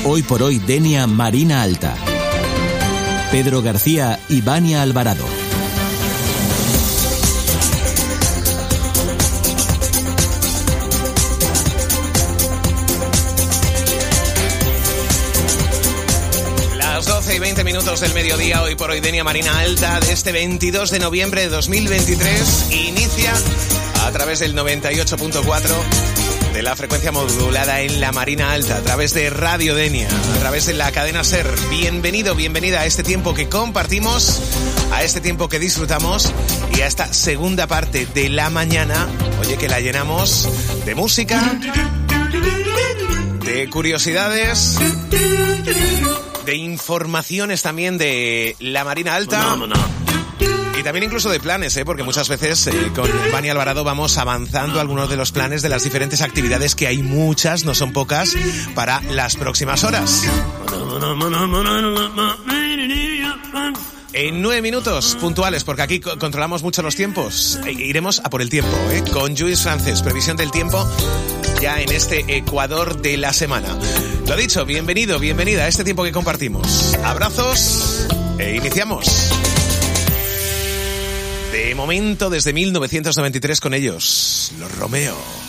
Hoy por hoy Denia Marina Alta. Pedro García y Vania Alvarado. Las 12:20 del mediodía, hoy por hoy Denia Marina Alta, de este 22 de noviembre de 2023, inicia a través del 98.4 de la frecuencia modulada en la Marina Alta, a través de Radio Denia, a través de la cadena SER. Bienvenido, bienvenida a este tiempo que compartimos, a este tiempo que disfrutamos y a esta segunda parte de la mañana, oye, que la llenamos de música, de curiosidades, de informaciones también de la Marina Alta. Y también incluso de planes, porque muchas veces con Vania Alvarado vamos avanzando algunos de los planes de las diferentes actividades, que hay muchas, no son pocas, para las próximas horas. En 9 minutos puntuales, porque aquí controlamos mucho los tiempos, iremos a por el tiempo, con Lluís Francés, previsión del tiempo ya en este Ecuador de la semana. Lo dicho, bienvenido, bienvenida a este tiempo que compartimos. Abrazos e iniciamos. De momento, desde 1993 con ellos, los Romeo.